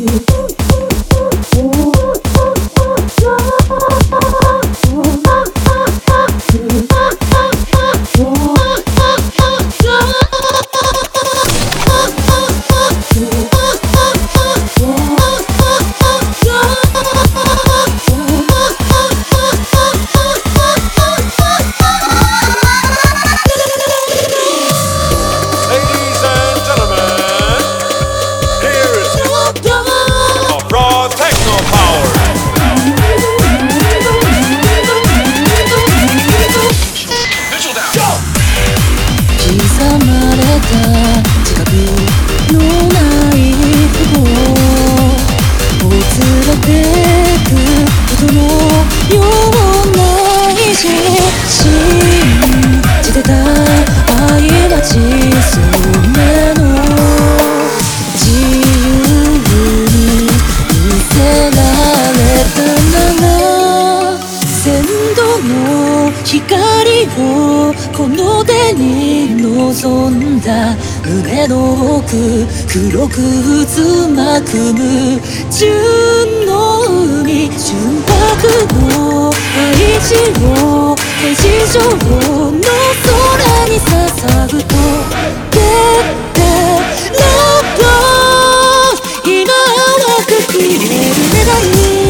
光をこの手に望んだ胸の奥黒く渦巻く無純の海純白の大地をページ上の空に捧ぐと出てラッド今はく消える願い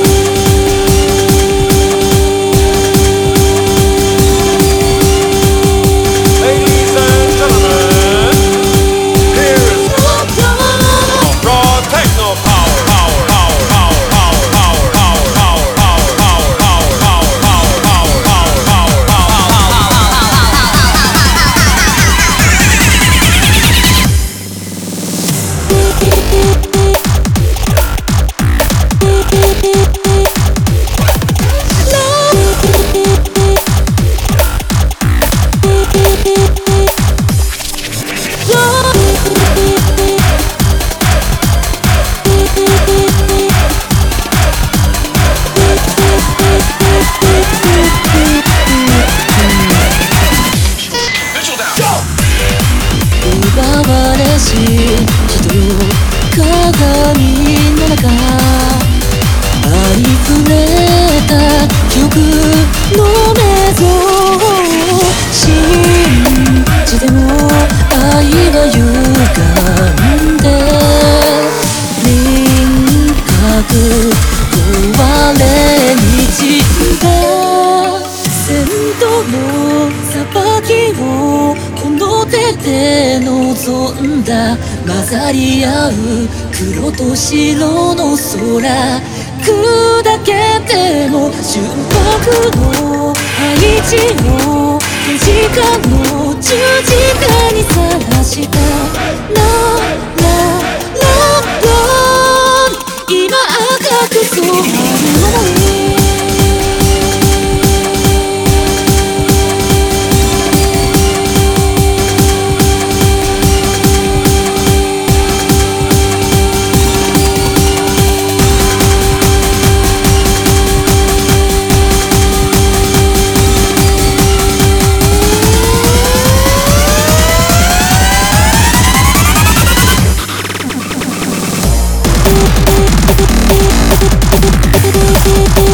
鏡の中ありふれた記憶の目像信じても愛は歪んで輪郭壊れにじんだ鮮度の裁きをこの手で望んだ混ざり合う黒と白の空砕けても純白の配置を手近の十字架にさらしたラッド今赤く染まる想い 「